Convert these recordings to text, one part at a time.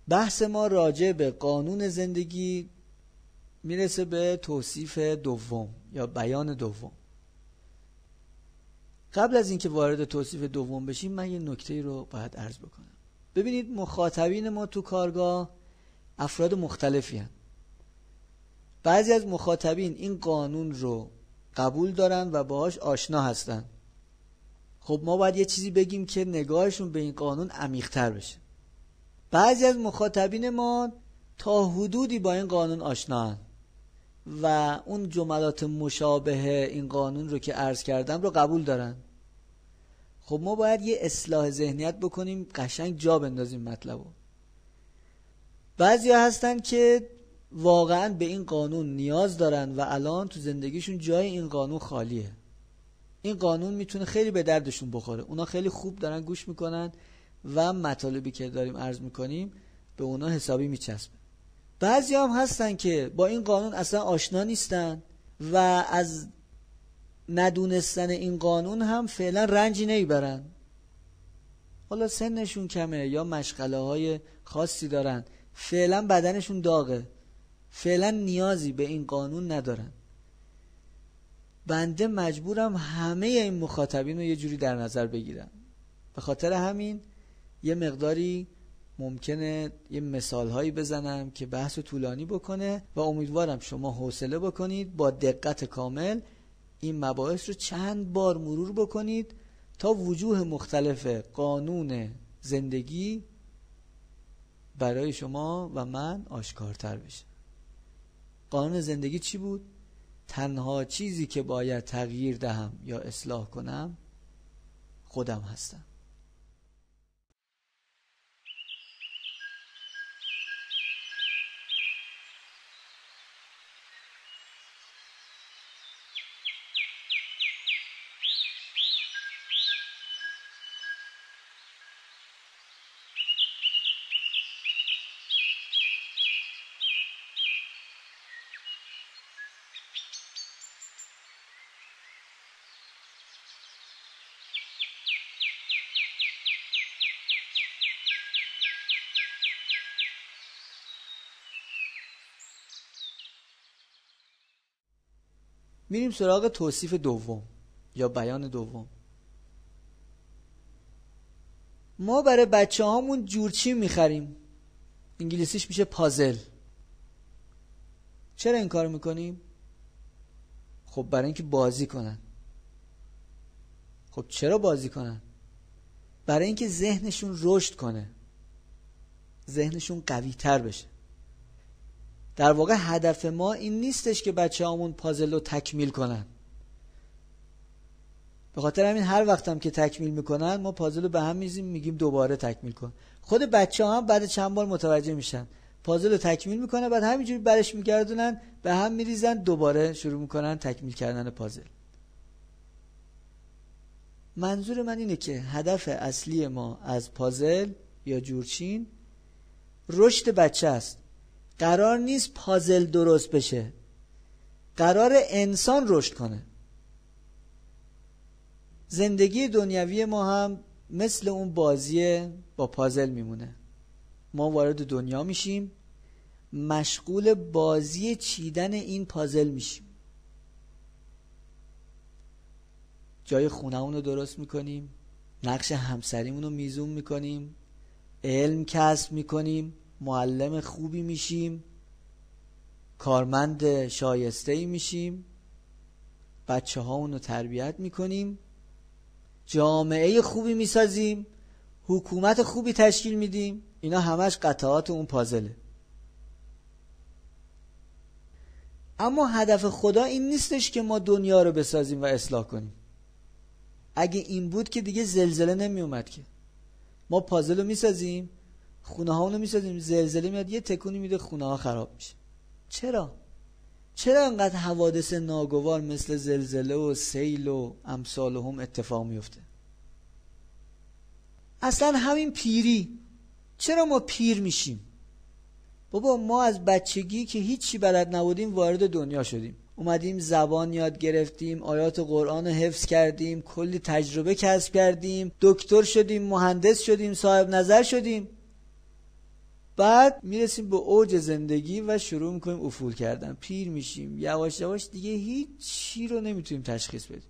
بحث ما راجع به قانون زندگی میرسه به توصیف دوم یا بیان دوم. قبل از اینکه وارد توصیف دوم بشیم من یه نکته رو باید عرض بکنم. ببینید مخاطبین ما تو کارگاه افراد مختلفی هستند. بعضی از مخاطبین این قانون رو قبول دارن و باهاش آشنا هستن. خب ما باید یه چیزی بگیم که نگاهشون به این قانون عمیق‌تر بشه. بعضی از مخاطبین ما تا حدودی با این قانون آشناهن و اون جملات مشابه این قانون رو که عرض کردم رو قبول دارن. خب ما باید یه اصلاح ذهنیت بکنیم، قشنگ جا بندازیم مطلبو. بعضیا هستن که واقعا به این قانون نیاز دارن و الان تو زندگیشون جای این قانون خالیه. این قانون میتونه خیلی به دردشون بخوره. اونا خیلی خوب دارن گوش میکنن و مطالبی که داریم عرض میکنیم به اونا حسابی میچسبه. بعضی هم هستن که با این قانون اصلا آشنا نیستن و از ندونستن این قانون هم فعلا رنجی نمیبرن. حالا سنشون کمه یا مشغله های خاصی دارن، فعلا بدنشون داغه، فعلا نیازی به این قانون ندارن. بنده مجبورم همه این مخاطبین رو یه جوری در نظر بگیرم. به خاطر همین یه مقداری ممکنه یه مثال هایی بزنم که بحث طولانی بکنه و امیدوارم شما حوصله بکنید با دقت کامل این مباحث رو چند بار مرور بکنید تا وجوه مختلف قانون زندگی برای شما و من آشکارتر بشه. قانون زندگی چی بود؟ تنها چیزی که باید تغییر دهم یا اصلاح کنم خودم هستم. میریم سراغ توصیف دوم یا بیان دوم. ما برای بچه هامون جورچین میخریم، انگلیسیش میشه پازل. چرا این کار میکنیم؟ خب برای اینکه بازی کنن. خب چرا بازی کنن؟ برای اینکه ذهنشون رشد کنه، ذهنشون قوی تر بشه. در واقع هدف ما این نیستش که بچه هامون پازل رو تکمیل کنن. به خاطر همین هر وقتم که تکمیل میکنن ما پازل رو به هم میزیم میگیم دوباره تکمیل کن. خود بچه ها هم بعد چند بار متوجه میشن، پازل رو تکمیل میکنن، بعد همینجوری برش میگردونن، به هم میریزن، دوباره شروع میکنن تکمیل کردن پازل. منظور من اینه که هدف اصلی ما از پازل یا جورچین رشد بچه است. قرار نیست پازل درست بشه، قرار انسان رشد کنه. زندگی دنیوی ما هم مثل اون بازی با پازل میمونه. ما وارد دنیا میشیم، مشغول بازی چیدن این پازل میشیم. جای خونه‌مون رو درست میکنیم، نقش همسریمون رو میزون میکنیم، علم کسب میکنیم، معلم خوبی میشیم، کارمند شایسته‌ای میشیم، بچه هامون رو تربیت میکنیم، جامعه خوبی میسازیم، حکومت خوبی تشکیل میدیم. اینا همش قطعات اون پازله. اما هدف خدا این نیستش که ما دنیا رو بسازیم و اصلاح کنیم. اگه این بود که دیگه زلزله نمی اومد که. ما پازل رو میسازیم، خونه هامون رو میسازیم، زلزله میاد یه تکونی میده، خونه ها خراب میشه. چرا انقدر حوادث ناگوار مثل زلزله و سیل و امثال هم اتفاق میفته؟ اصلا همین پیری. چرا ما پیر میشیم؟ بابا ما از بچگی که هیچی بلد نبودیم وارد دنیا شدیم، اومدیم زبان یاد گرفتیم، آیات قرآن رو حفظ کردیم، کلی تجربه کسب کردیم، دکتر شدیم، مهندس شدیم، صاحب نظر شدیم. بعد میرسیم به اوج زندگی و شروع میکنیم افول کردن، پیر میشیم، یواش یواش دیگه هیچ چی رو نمیتونیم تشخیص بدیم.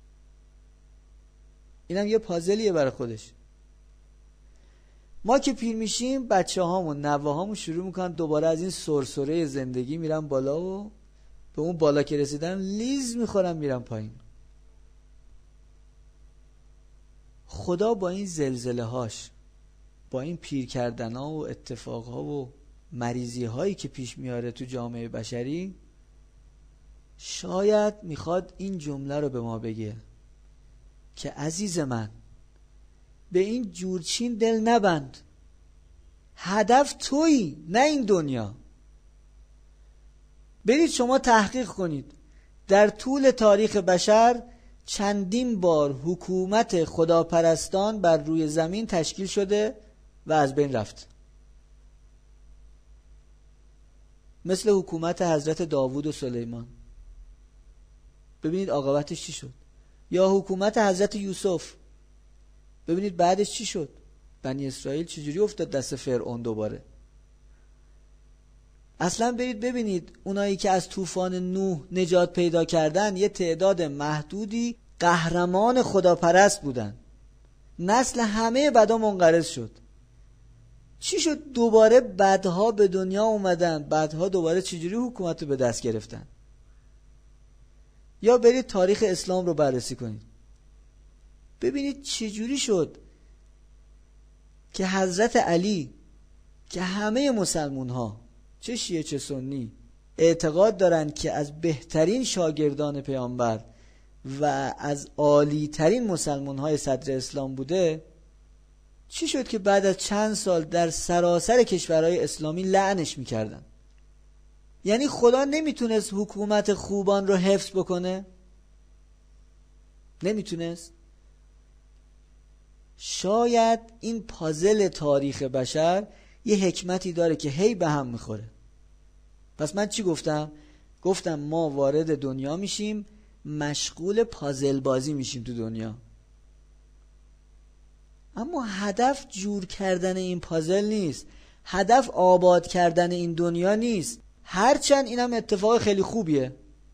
اینم یه پازلیه برای خودش. ما که پیر میشیم بچه هامون نوه هامون شروع میکنن دوباره از این سرسره زندگی میرن بالا و به اون بالا که رسیدن لیز میخورن میرن پایین. خدا با این زلزله هاش، با این پیر کردن ها و اتفاق ها و مریضی هایی که پیش میاره تو جامعه بشری، شاید میخواد این جمله رو به ما بگه که عزیز من به این جورچین دل نبند، هدف تویی نه این دنیا. برید شما تحقیق کنید در طول تاریخ بشر چندین بار حکومت خداپرستان بر روی زمین تشکیل شده و از بین رفت. مثل حکومت حضرت داوود و سلیمان، ببینید عاقبتش چی شد. یا حکومت حضرت یوسف، ببینید بعدش چی شد. بنی اسرائیل چجوری افتاد دست فرعون دوباره. اصلا برید ببینید اونایی که از طوفان نوح نجات پیدا کردن یه تعداد محدودی قهرمان خداپرست بودن. نسل همه بدا منقرض شد. چی شد دوباره بدها به دنیا اومدن؟ بدها دوباره چجوری حکومت رو به دست گرفتن؟ یا برید تاریخ اسلام رو بررسی کنید، ببینید چجوری شد که حضرت علی که همه مسلمون ها چه شیعه چه سنی اعتقاد دارند که از بهترین شاگردان پیامبر و از عالی ترین مسلمان های صدر اسلام بوده، چی شد که بعد از چند سال در سراسر کشورهای اسلامی لعنش میکردن؟ یعنی خدا نمیتونست حکومت خوبان رو حفظ بکنه؟ نمیتونست؟ شاید این پازل تاریخ بشر یه حکمتی داره که هی به هم میخوره. پس من چی گفتم؟ گفتم ما وارد دنیا میشیم، مشغول پازل بازی میشیم تو دنیا، اما هدف جور کردن این پازل نیست، هدف آباد کردن این دنیا نیست، هرچند اینم اتفاق خیلی خوبیه.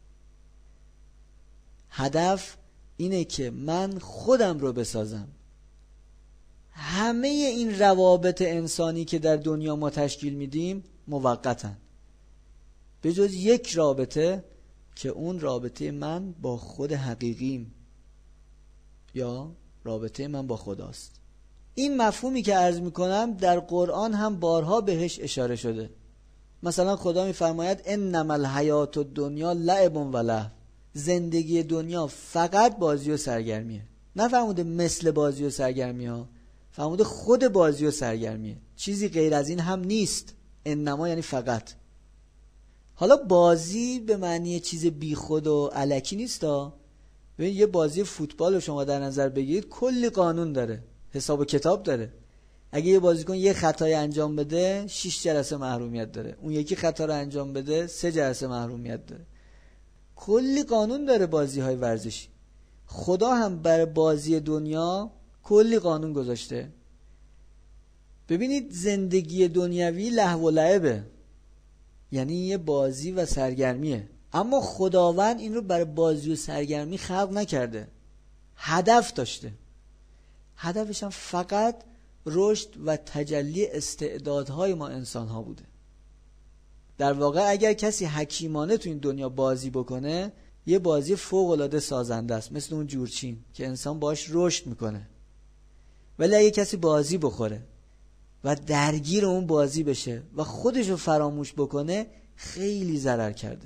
هدف اینه که من خودم رو بسازم. همه این روابط انسانی که در دنیا ما تشکیل میدیم موقتن، به جز یک رابطه که اون رابطه من با خود حقیقیم یا رابطه من با خداست. این مفهومی که عرض میکنم در قرآن هم بارها بهش اشاره شده. مثلا خدا میفرماید انما الحیات الدنیا لعب و لهو، زندگی دنیا فقط بازی و سرگرمیه. نفرموده مثل بازی و سرگرمی ها، فرموده خود بازی و سرگرمیه، چیزی غیر از این هم نیست. انما یعنی فقط. حالا بازی به معنی چیز بی خود و الکی نیست ها. ببین یه بازی فوتبال رو شما در نظر بگیرید، کلی قانون داره، حساب و کتاب داره. اگه یه بازیکن یه خطای انجام بده 6 جلسه محرومیت داره، اون یکی خطا رو انجام بده 3 جلسه محرومیت داره. کلی قانون داره بازی های ورزشی. خدا هم برای بازی دنیا کلی قانون گذاشته. ببینید زندگی دنیوی لهو و لعبه، یعنی یه بازی و سرگرمیه، اما خداوند این رو برای بازی و سرگرمی خلق نکرده، هدف داشته. هدفش هم فقط رشد و تجلی استعدادهای ما انسان ها بوده. در واقع اگر کسی حکیمانه تو این دنیا بازی بکنه، یه بازی فوق العاده سازنده است، مثل اون جورچین که انسان باش رشد میکنه. ولی اگه کسی بازی بخوره و درگیر اون بازی بشه و خودش رو فراموش بکنه، خیلی ضرر کرده.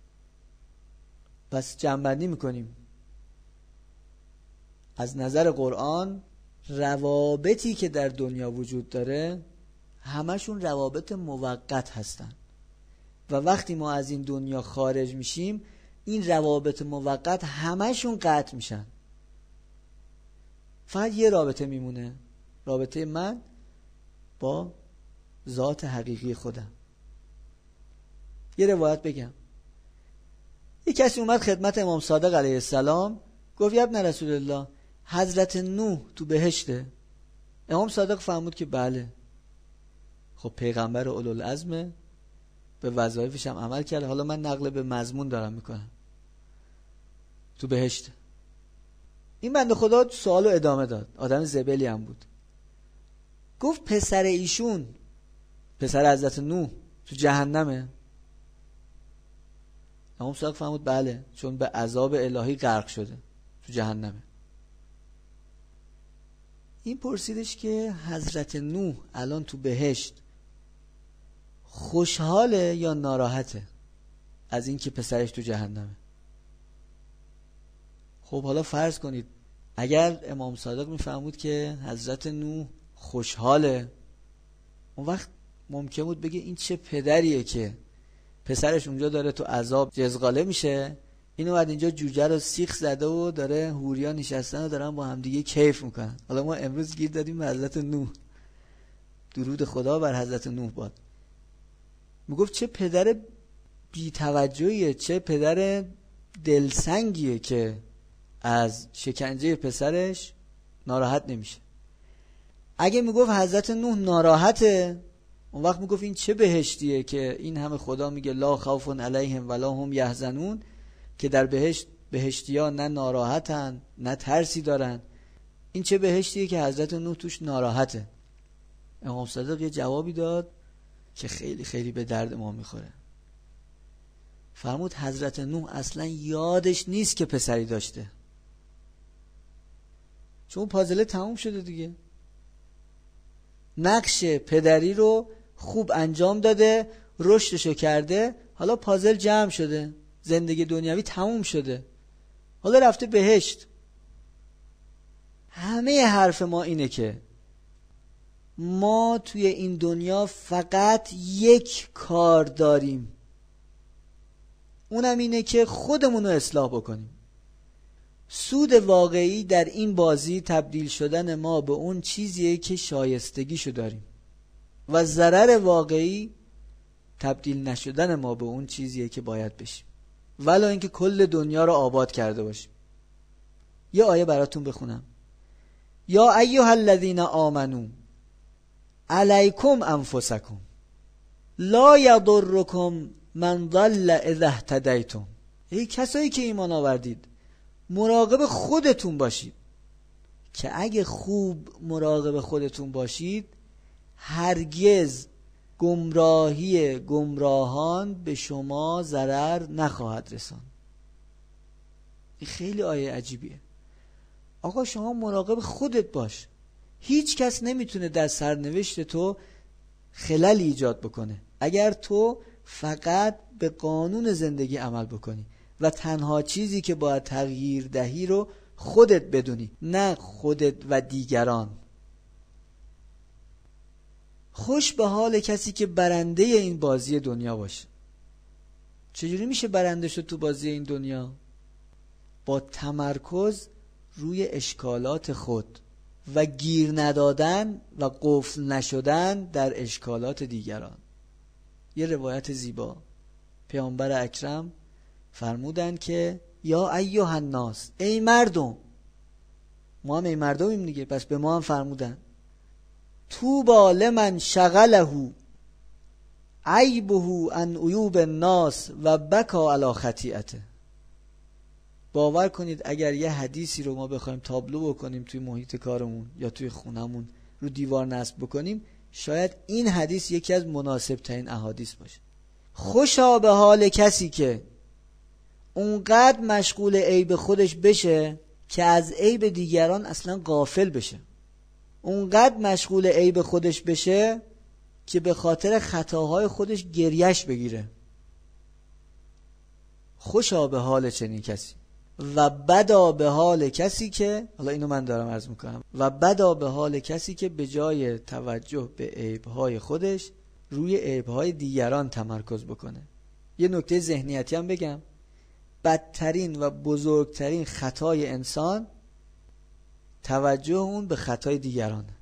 پس جمع‌بندی میکنیم. از نظر قرآن روابطی که در دنیا وجود داره همشون روابط موقت هستن و وقتی ما از این دنیا خارج میشیم این روابط موقت همشون قطع میشن. فقط یه رابطه میمونه، رابطه من با ذات حقیقی خودم. یه روایت بگم. یک کسی اومد خدمت امام صادق علیه السلام، گفت یا ابن رسول الله حضرت نوح تو بهشته؟ امام صادق فرمود که بله. خب پیغمبر اولوالعزم، به وظایفش هم عمل کرد. حالا من نقل به مضمون دارم میکنم. تو بهشت. این بنده خدا سوالو ادامه داد. آدم زبلی هم بود. گفت پسر ایشون، پسر حضرت نوح، تو جهنمه؟ امام صادق فرمود بله، چون به عذاب الهی غرق شده، تو جهنمه. این پرسیدش که حضرت نوح الان تو بهشت خوشحاله یا ناراحته از این که پسرش تو جهنمه؟ خب حالا فرض کنید اگر امام صادق میفهمود که حضرت نوح خوشحاله، اون وقت ممکن بود بگه این چه پدریه که پسرش اونجا داره تو عذاب جزغاله میشه، اینو بعد اینجا جوجه رو سیخ زده و داره حوریا نشستن و دارن با هم دیگه کیف میکنن. حالا ما امروز گیر دادیم به حضرت نوح، درود خدا بر حضرت نوح باد. میگفت چه پدر بی‌توجهیه، چه پدر دلسنگیه که از شکنجه پسرش ناراحت نمیشه. اگه میگفت حضرت نوح ناراحته، اون وقت میگفت این چه بهشتیه که این همه خدا میگه لا خوف علیهم ولا هم یحزنون، که در بهشت بهشتیا نه ناراحتن نه ترسی دارن. این چه بهشتیه که حضرت نوح توش ناراحته؟ امام صادق یه جوابی داد که خیلی خیلی به درد ما میخوره. فرمود حضرت نوح اصلا یادش نیست که پسری داشته، چون پازله تموم شده دیگه. نقش پدری رو خوب انجام داده، رشدشو کرده، حالا پازل جمع شده، زندگی دنیوی تموم شده، حالا رفته بهشت. همه حرف ما اینه که ما توی این دنیا فقط یک کار داریم، اونم اینه که خودمون رو اصلاح بکنیم. سود واقعی در این بازی تبدیل شدن ما به اون چیزیه که شایستگیشو داریم و ضرر واقعی تبدیل نشدن ما به اون چیزیه که باید بشیم، ولی اینکه کل دنیا رو آباد کرده باشیم. یه آیه براتون بخونم. یا ایها الذین آمنو علیکم انفسکم لا یضرکم من ضل اذا اهتدیتم. ای کسایی که ایمان آوردید، مراقب خودتون باشید که اگه خوب مراقب خودتون باشید هرگز گمراهی گمراهان به شما ضرر نخواهد رساند. این خیلی آیه عجیبیه. آقا شما مراقب خودت باش، هیچ کس نمیتونه در سرنوشت تو خلل ایجاد بکنه اگر تو فقط به قانون زندگی عمل بکنی و تنها چیزی که باید تغییر دهی رو خودت بدونی، نه خودت و دیگران. خوش به حال کسی که برنده این بازی دنیا باشه. چجوری میشه برنده شد تو بازی این دنیا؟ با تمرکز روی اشکالات خود و گیر ندادن و قفل نشدن در اشکالات دیگران. یه روایت زیبا، پیامبر اکرم فرمودن که یا ایها الناس، ای مردم. ما هم ای مردمیم دیگه، پس به ما هم فرمودن طوبی لمن شغله عیبه عن عیوب الناس و بکا علی خطیئته. باور کنید اگر یه حدیثی رو ما بخوایم تابلو بکنیم توی محیط کارمون یا توی خونمون رو دیوار نصب بکنیم، شاید این حدیث یکی از مناسب ترین احادیث باشه. خوشا به حال کسی که اونقدر مشغول عیب خودش بشه که از عیب دیگران اصلا غافل بشه، اونقدر مشغول عیب خودش بشه که به خاطر خطاهای خودش گریش بگیره. خوشا به حال چنین کسی و بدا به حال کسی که، حالا اینو من دارم عرض میکنم، و بدا به حال کسی که به جای توجه به عیبهای خودش روی عیبهای دیگران تمرکز بکنه. یه نکته ذهنیتی هم بگم، بدترین و بزرگترین خطای انسان توجه اون به خطای دیگرانه.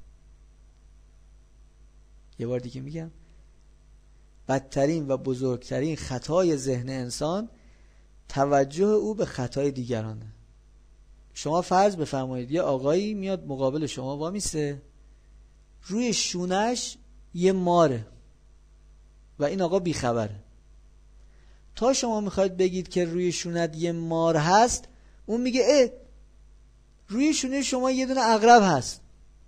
یه بار دیگه میگم، بدترین و بزرگترین خطای ذهن انسان توجه او به خطای دیگرانه. شما فرض بفرمایید یه آقایی میاد مقابل شما وامیسته، روی شونش یه ماره و این آقا بیخبره. تا شما میخواید بگید که روی شونت یه مار هست، اون میگه روی شونه شما یه دونه عقرب هست.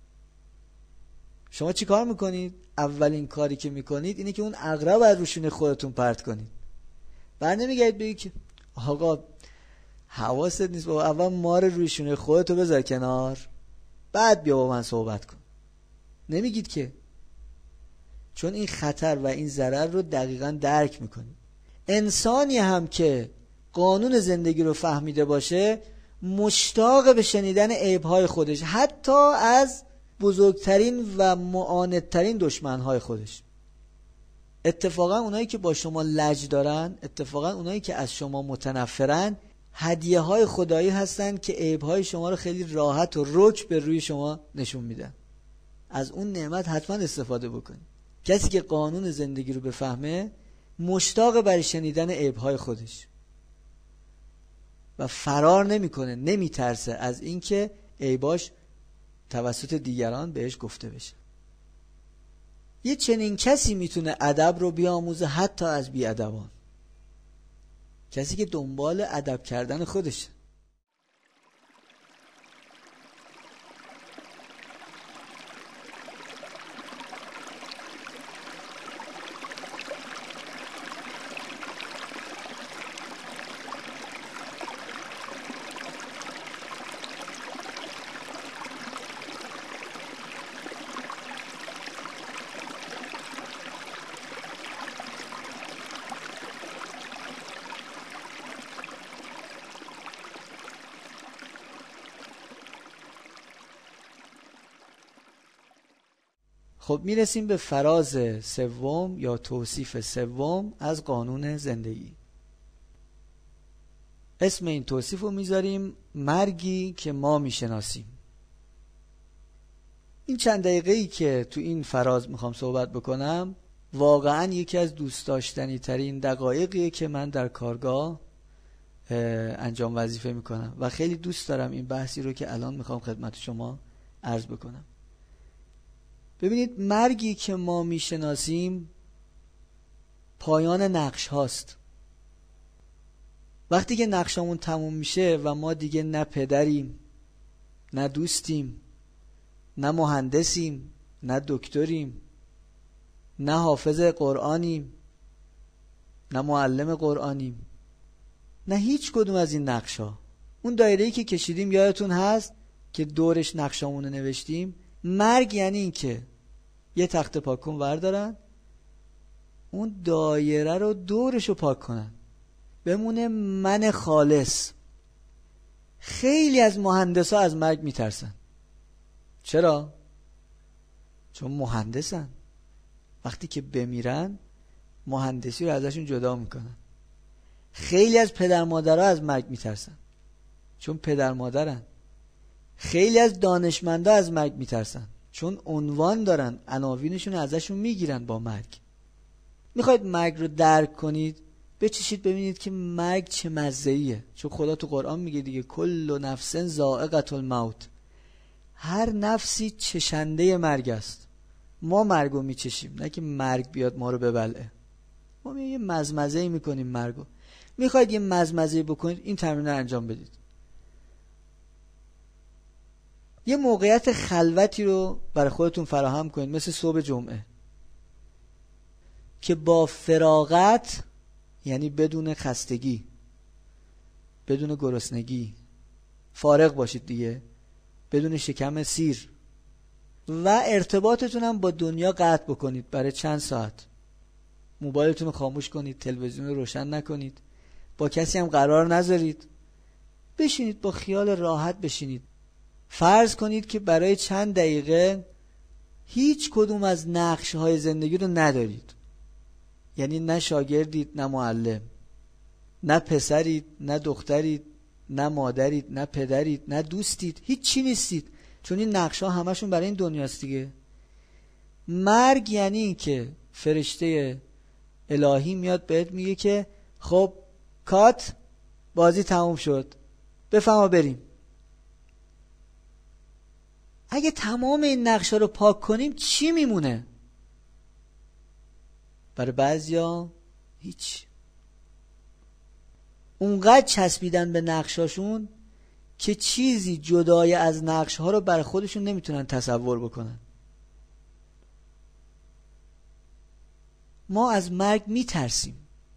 شما چی کار میکنید؟ اولین کاری که میکنید اینه که اون عقرب از روی شونه خودتون پرت کنید. بعد نمیگید بگید که آقا حواست نیست بابا، اول مار روی شونه خودتو بذار کنار بعد بیا با من صحبت کن. نمیگید که، چون این خطر و این ضرر رو دقیقاً درک میکنید. انسانی هم که قانون زندگی رو فهمیده باشه مشتاق به شنیدن عیب‌های خودش، حتی از بزرگترین و معاندترین دشمن‌های خودش. اتفاقا اونایی که با شما لج دارن، اتفاقا اونایی که از شما متنفرن، هدیه‌های خدایی هستن که عیب‌های شما رو خیلی راحت و رک به روی شما نشون میدن. از اون نعمت حتما استفاده بکنید. کسی که قانون زندگی رو بفهمه مشتاق برای شنیدن عیب‌های خودش و فرار نمیکنه، نمیترسه از اینکه عیباش توسط دیگران بهش گفته بشه. یه چنین کسی میتونه ادب رو بیاموزه حتی از بی‌ادبان، کسی که دنبال ادب کردن خودشه. خب میرسیم به فراز سوم یا توصیف سوم از قانون زندگی. اسم این توصیف رو میذاریم مرگی که ما میشناسیم. این چند دقیقه‌ای که تو این فراز میخوام صحبت بکنم واقعا یکی از دوست داشتنی ترین دقایقیه که من در کارگاه انجام وظیفه میکنم و خیلی دوست دارم این بحثی رو که الان میخوام خدمت شما عرض بکنم. ببینید، مرگی که ما میشناسیم پایان نقش هاست. وقتی که نقشمون تموم میشه و ما دیگه نه پدریم، نه دوستیم، نه مهندسیم، نه دکتریم، نه حافظ قرآنیم، نه معلم قرآنیم، نه هیچ کدوم از این نقش ها. اون دایره‌ای که کشیدیم یادتون هست که دورش نقشامون رو نوشتیم. مرگ یعنی این که یه تخت پاکون وردارن، اون دایره رو دورش رو پاک کنن، بمونه من خالص. خیلی از مهندسا از مرگ میترسن. چرا؟ چون مهندسن. وقتی که بمیرن مهندسی رو ازشون جدا میکنن. خیلی از پدر مادرها از مرگ میترسن چون پدر مادرن. خیلی از دانشمندا از مرگ میترسن چون عنوان دارن، عناوینشون ازشون میگیرن با مرگ. میخواید مرگ رو درک کنید، بچشید ببینید که مرگ چه مزه‌ایه. چون خدا تو قرآن میگه دیگه کل نفس ذائقة الموت، هر نفسی چشنده مرگ است. ما مرگ رو میچشیم، نه که مرگ بیاد ما رو ببلعه. ما یه مزمزه‌ای میکنیم مرگو. میخواید یه مزمزه‌ای بکنید، این تمرین رو انجام بدید. یه موقعیت خلوتی رو برای خودتون فراهم کنید، مثل صبح جمعه، که با فراغت، یعنی بدون خستگی، بدون گرسنگی، فارغ باشید دیگه، بدون شکم سیر، و ارتباطتون هم با دنیا قطع بکنید برای چند ساعت. موبایلتون رو خاموش کنید، تلویزیون رو روشن نکنید، با کسی هم قرار نذارید، بشینید با خیال راحت بشینید. فرض کنید که برای چند دقیقه هیچ کدوم از نقش‌های زندگی رو ندارید. یعنی نه شاگردید، نه معلم، نه پسرید، نه دخترید، نه مادرید، نه پدرید، نه دوستید، هیچ چی نیستید، چون این نقش‌ها همشون برای این دنیاست دیگه. مرگ یعنی این که فرشته الهی میاد بهت میگه که خب کات، بازی تموم شد، بفرما بریم. اگه تمام این نقش‌ها رو پاک کنیم چی میمونه؟ برای بعضیا هیچ. اونقدر چسبیدن به نقشاشون که چیزی جدای از نقشها رو برای خودشون نمیتونن تصور بکنن. ما از مرگ میترسیم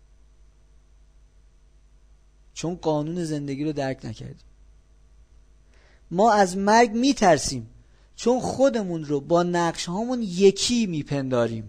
چون قانون زندگی رو درک نکردیم. ما از مرگ میترسیم چون خودمون رو با نقش هامون یکی میپنداریم.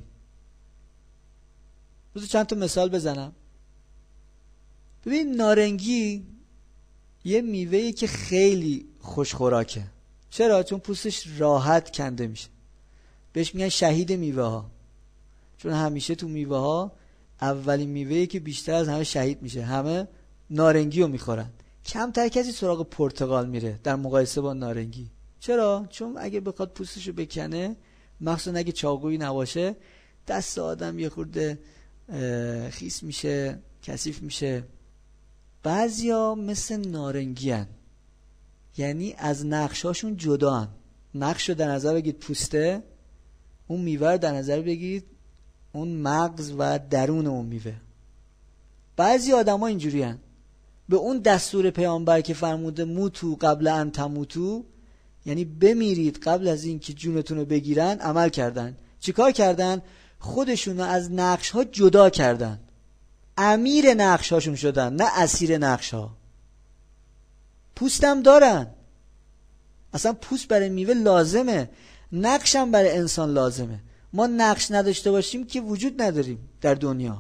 بذار چند تا مثال بزنم. ببین نارنگی یه میوه‌ای که خیلی خوشخوراکه. چرا؟ چون پوستش راحت کنده میشه. بهش میگن شهید میوه ها، چون همیشه تو میوه ها اولین میوه‌ای که بیشتر از همه شهید میشه. همه نارنگی رو میخورن، کمتر کسی سراغ پرتقال میره در مقایسه با نارنگی. چرا؟ چون اگه بخواد پوستشو بکنه، مخصوصا اگه چاقویی نباشه، دست آدم یه خورده خیس میشه، کثیف میشه. بعضیا مثل نارنگی هن. یعنی از نقشاشون جدا هن. نقش رو در نظر بگید پوسته، اون میوه رو در نظر بگید اون مغز و درون اون میوه. بعضی آدم ها اینجوری هن. به اون دستور پیامبر که فرموده موتو قبل ان تموتو، یعنی بمیرید قبل از این که جونتون رو بگیرن، عمل کردن. چیکار کردن؟ خودشون رو از نقش ها جدا کردن. امیر نقش هاشون شدن، نه اسیر نقش ها. پوستم دارن، اصلا پوست برای میوه لازمه، نقشم برای انسان لازمه. ما نقش نداشته باشیم که وجود نداریم در دنیا.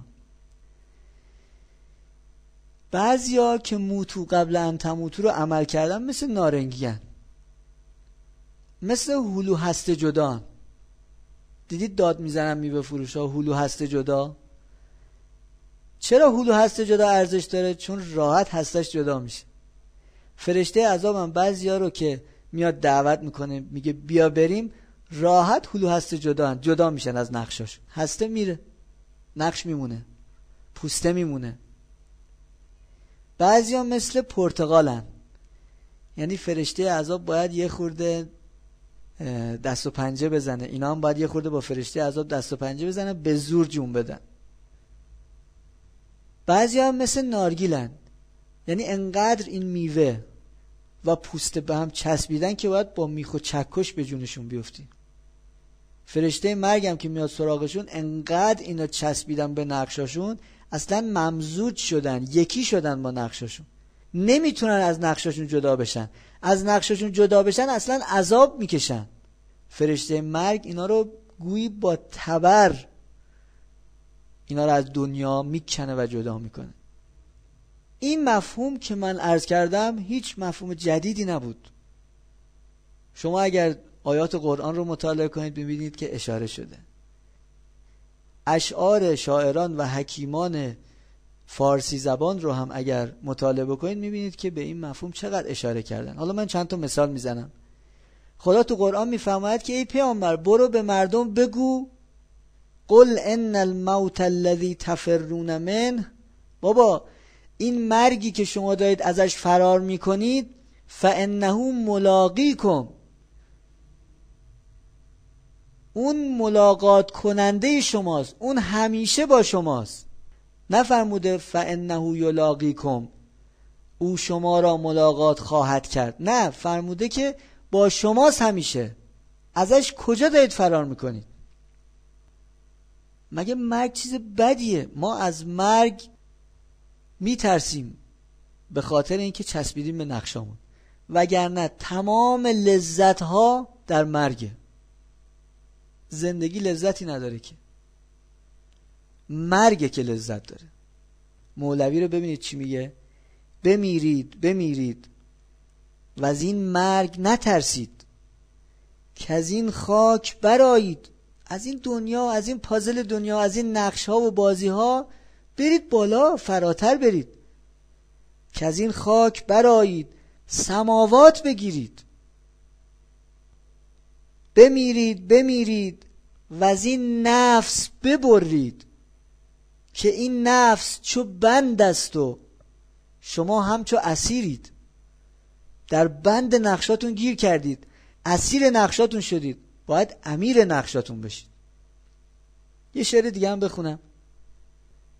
بعضیا که موتو قبل ان تموتو رو عمل کردن مثل نارنگیان، مثل هلو هسته جدا. دیدید داد میزنن میوه فروش ها هلو هسته جدا؟ چرا هلو هسته جدا ارزش داره؟ چون راحت هستش جدا میشه. فرشته عذاب هم بعضیا رو که میاد دعوت میکنه میگه بیا بریم، راحت هلو هسته جدا میشن از نقشاش. هسته میره، نقش میمونه، پوسته میمونه. بعضیا مثل پرتقالن، یعنی فرشته عذاب باید یه خورده دست و پنجه بزنه، اینا هم باید یه خورده با فرشته عذاب دست و پنجه بزنه، به زور جون بدن. بعضیا هم مثل نارگیلن، یعنی انقدر این میوه و پوسته به هم چسبیدن که باید با میخ و چکش به جونشون بیفتی. فرشته مرگ هم که میاد سراغشون، انقدر اینا چسبیدن به نقشاشون، اصلا ممزوج شدن، یکی شدن با نقشاشون، نمیتونن از نقشاشون جدا بشن. از نقشاشون جدا بشن اصلا عذاب میکشن. فرشته مرگ اینا رو گویی با تبر اینا رو از دنیا میکنه و جدا میکنه. این مفهوم که من عرض کردم هیچ مفهوم جدیدی نبود. شما اگر آیات قرآن رو مطالعه کنید ببینید که اشاره شده. اشعار شاعران و حکیمان فارسی زبان رو هم اگر مطالعه بکنید میبینید که به این مفهوم چقدر اشاره کردن. حالا من چند تا مثال میزنم. خدا تو قرآن میفرماید که ای پیامبر برو به مردم بگو قل ان الموت الذی تفرون منه، بابا این مرگی که شما دارید ازش فرار میکنید فانه ملاقیکم، اون ملاقات کننده شماست، اون همیشه با شماست. نفرموده فانه یلاقیکم، او شما را ملاقات خواهد کرد. نه، فرموده که با شماست همیشه. ازش کجا دارید فرار میکنید؟ مگه مرگ چیز بدیه؟ ما از مرگ میترسیم به خاطر اینکه چسبیدیم به نقشامون، وگرنه تمام لذت ها در مرگه. زندگی لذتی نداره که، مرگه که لذت داره. مولوی رو ببینید چی میگه؟ بمیرید و از این مرگ نترسید، که از این خاک برآیید. از این دنیا، از این پازل دنیا، از این نقش ها و بازی ها برید بالا، فراتر برید. که از این خاک برآیید، سماوات بگیرید. بمیرید و از این نفس ببرید، که این نفس چو بند است و شما همچو اسیرید. در بند نقشاتون گیر کردید، اسیر نقشاتون شدید، باید امیر نقشاتون بشید. یه شعر دیگه هم بخونم.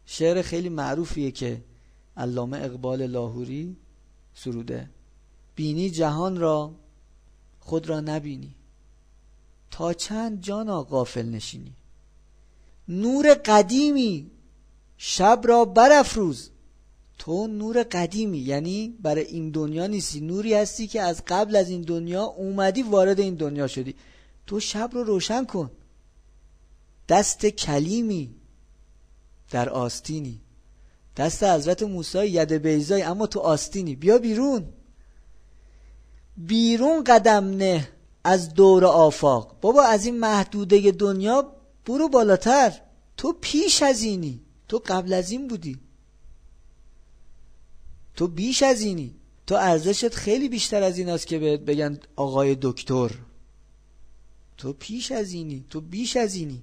شعر خیلی معروفیه که علامه اقبال لاهوری سروده. بینی جهان را خود را نبینی، تا چند جانا غافل نشینی. نور قدیمی شب را برافروز. تو نور قدیمی یعنی برای این دنیا نیستی، نوری هستی که از قبل از این دنیا اومدی وارد این دنیا شدی. تو شب رو روشن کن. دست کلیمی در آستینی، دست حضرت موسی ید بیضایی اما تو آستینی. بیا بیرون، بیرون قدم نه از دور آفاق. بابا از این محدوده دنیا برو بالاتر. تو پیش از اینی، تو قبل از این بودی، تو بیش از اینی، تو ارزشت خیلی بیشتر از این است که بهت بگن آقای دکتر. تو پیش از اینی، تو بیش از اینی.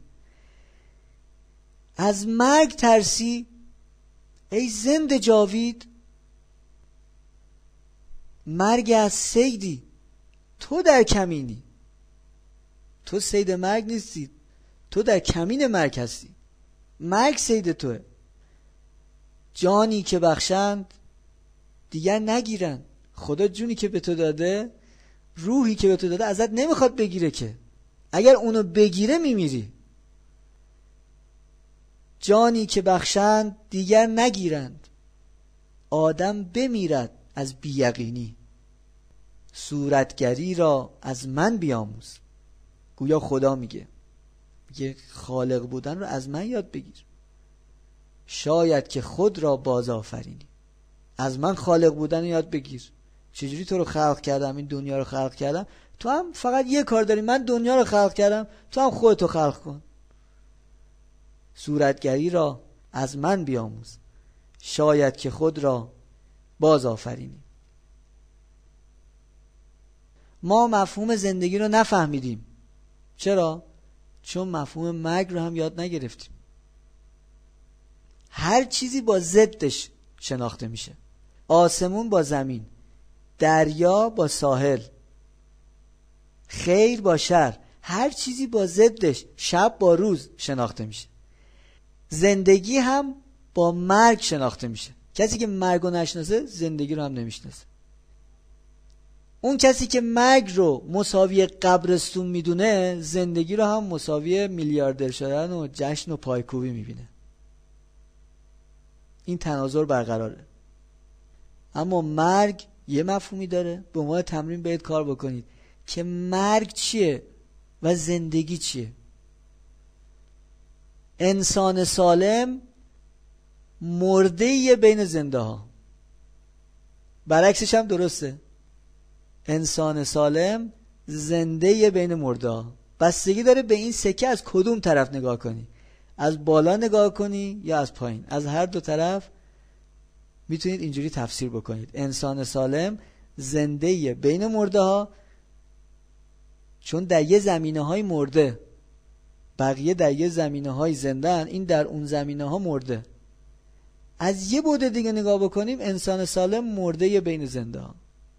از مرگ ترسی ای زنده جاوید، مرگ از صیدی تو در کمینی. تو صید مرگ نیستی، تو در کمین مرگ هستی. مرگ صید توه. جانی که بخشند دیگر نگیرن. خدا جونی که به تو داده، روحی که به تو داده ازت نمیخواد بگیره که. اگر اونو بگیره میمیری. جانی که بخشند دیگر نگیرند، آدم بمیرد از بی‌یقینی. صورتگری را از من بیاموز. گویا خدا میگه خالق بودن رو از من یاد بگیر. شاید که خود را باز آفرینی. از من خالق بودن رو یاد بگیر. چجوری تو رو خلق کردم، این دنیا رو خلق کردم. تو هم فقط یه کار داری، من دنیا رو خلق کردم، تو هم خودتو خلق کن. صورتگری را از من بیاموز، شاید که خود را باز آفرینی. ما مفهوم زندگی رو نفهمیدیم. چرا؟ چون مفهوم مرگ رو هم یاد نگرفتیم. هر چیزی با ضدش شناخته میشه. آسمون با زمین، دریا با ساحل، خیر با شر، هر چیزی با ضدش، شب با روز شناخته میشه. زندگی هم با مرگ شناخته میشه. کسی که مرگ رو نشناسه زندگی رو هم نمیشناسه. اون کسی که مرگ رو مساوی قبرستون میدونه، زندگی رو هم مساوی میلیاردر شدن و جشن و پایکوبی میبینه. این تناظر برقراره. اما مرگ یه مفهومی داره. به عنوان تمرین باید کار بکنید که مرگ چیه و زندگی چیه. انسان سالم مرده بین زنده ها. برعکسش هم درسته. انسان سالم زنده بین مرده ها. بستگی داره به این سکه از کدوم طرف نگاه کنی. از بالا نگاه کنی یا از پایین. از هر دو طرف میتونید اینجوری تفسیر بکنید. انسان سالم زنده بین مرده ها، چون در یه زمینه های مرده، بقیه در یه زمینه های زندن، این در اون زمینه ها مرده. از یه بعد دیگه نگاه بکنیم، انسان سالم مرده بین زنده ها.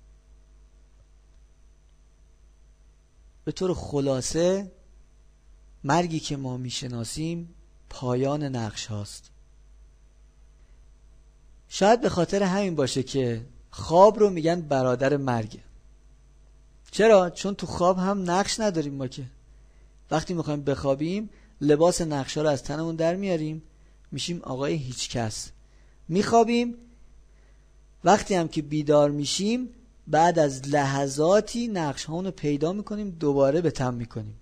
به طور خلاصه مرگی که ما میشناسیم پایان نقش هاست. شاید به خاطر همین باشه که خواب رو میگن برادر مرگه. چرا؟ چون تو خواب هم نقش نداریم ما که. وقتی میخوایم بخوابیم لباس نقش ها رو از تنمون در میاریم، میشیم آقای هیچ کس. میخوابیم، وقتی هم که بیدار میشیم بعد از لحظاتی نقش هامون رو پیدا میکنیم، دوباره به تن میکنیم.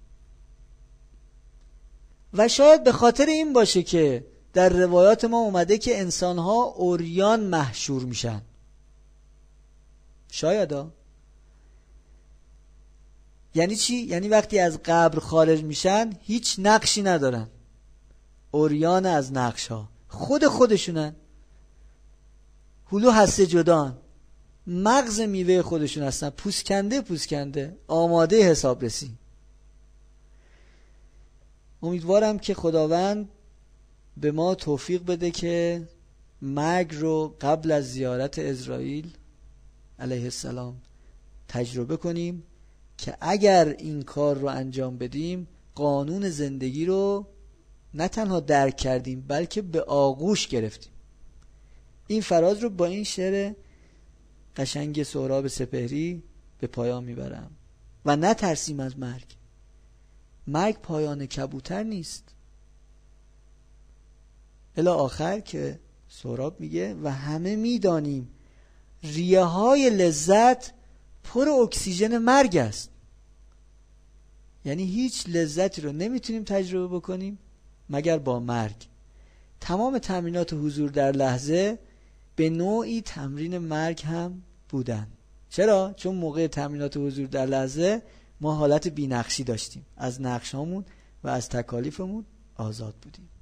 و شاید به خاطر این باشه که در روایات ما اومده که انسان‌ها عریان محشور میشن. شاید یعنی چی؟ یعنی وقتی از قبر خارج میشن هیچ نقشی ندارن. عریان از نقش ها، خودشونن. هلو هسته جدان، مغز میوه خودشون هستن، پوسکنده آماده حسابرسی. امیدوارم که خداوند به ما توفیق بده که مرگ رو قبل از زیارت عزرائیل علیه السلام تجربه کنیم که اگر این کار رو انجام بدیم قانون زندگی رو نه تنها درک کردیم بلکه به آغوش گرفتیم. این فراز رو با این شعر قشنگ سهراب سپهری به پایان میبرم. و نترسیم از مرگ. مرگ پایان کبوتر نیست. الی آخر که سهراب میگه و همه میدانیم ریه های لذت پر اکسیژن مرگ است. یعنی هیچ لذتی رو نمیتونیم تجربه بکنیم مگر با مرگ. تمام تمرینات حضور در لحظه به نوعی تمرین مرگ هم بودن. چرا؟ چون موقع تمرینات حضور در لحظه ما حالت بی‌نقشی داشتیم. از نقشامون و از تکالیفمون آزاد بودیم.